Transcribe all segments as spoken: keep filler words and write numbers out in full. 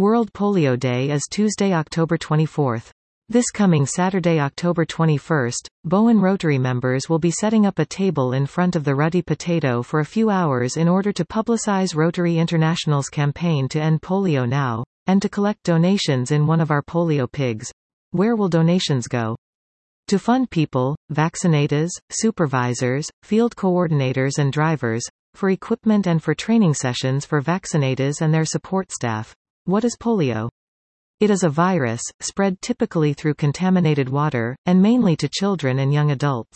World Polio Day is Tuesday, October twenty-fourth. This coming Saturday, October twenty-first, Bowen Rotary members will be setting up a table in front of the Ruddy Potato for a few hours in order to publicize Rotary International's campaign to end polio now, and to collect donations in one of our polio pigs. Where will donations go? To fund people, vaccinators, supervisors, field coordinators and drivers, for equipment and for training sessions for vaccinators and their support staff. What is polio? It is a virus, spread typically through contaminated water, and mainly to children and young adults.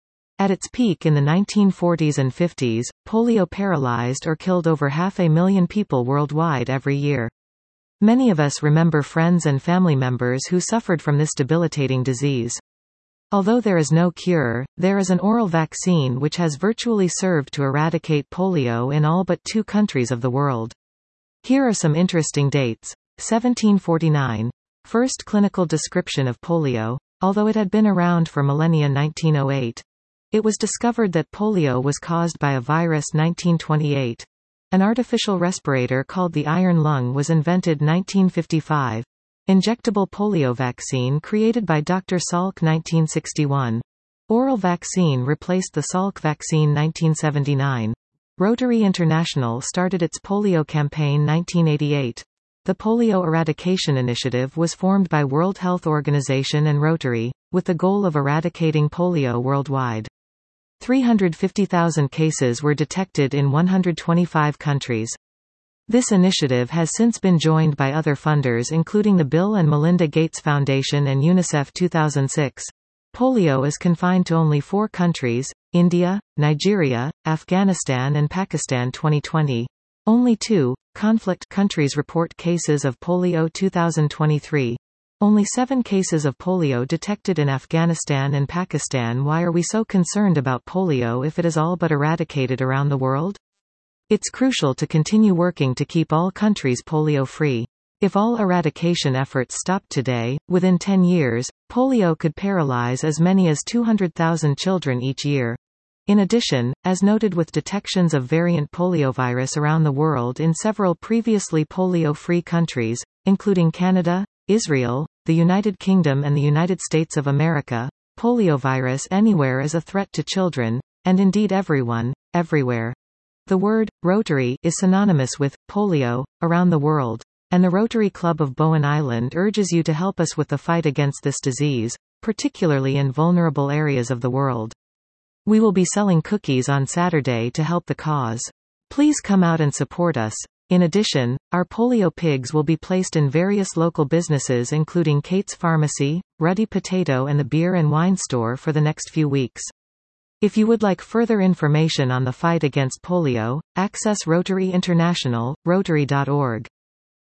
At its peak in the nineteen forties and fifties, polio paralyzed or killed over half a million people worldwide every year. Many of us remember friends and family members who suffered from this debilitating disease. Although there is no cure, there is an oral vaccine which has virtually served to eradicate polio in all but two countries of the world. Here are some interesting dates. seventeen forty-nine. First clinical description of polio. Although it had been around for millennia nineteen oh eight. It was discovered that polio was caused by a virus nineteen twenty-eight. An artificial respirator called the iron lung was invented nineteen fifty-five. Injectable polio vaccine created by Doctor Salk nineteen sixty-one. Oral vaccine replaced the Salk vaccine nineteen seventy-nine. Rotary International started its polio campaign nineteen eighty-eight. The Polio Eradication Initiative was formed by World Health Organization and Rotary, with the goal of eradicating polio worldwide. three hundred fifty thousand cases were detected in one hundred twenty-five countries. This initiative has since been joined by other funders including the Bill and Melinda Gates Foundation and UNICEF two thousand six. Polio is confined to only four countries, India, Nigeria, Afghanistan and Pakistan twenty twenty. Only two conflict countries report cases of polio two thousand twenty-three. Only seven cases of polio detected in Afghanistan and Pakistan. Why are we so concerned about polio if it is all but eradicated around the world? It's crucial to continue working to keep all countries polio-free. If all eradication efforts stopped today, within ten years, polio could paralyze as many as two hundred thousand children each year. In addition, as noted with detections of variant poliovirus around the world in several previously polio-free countries, including Canada, Israel, the United Kingdom and the United States of America, poliovirus anywhere is a threat to children, and indeed everyone, everywhere. The word, Rotary, is synonymous with polio, around the world, and the Rotary Club of Bowen Island urges you to help us with the fight against this disease, particularly in vulnerable areas of the world. We will be selling cookies on Saturday to help the cause. Please come out and support us. In addition, our polio pigs will be placed in various local businesses including Kate's Pharmacy, Ruddy Potato and the Beer and Wine Store for the next few weeks. If you would like further information on the fight against polio, access Rotary International, rotary dot org.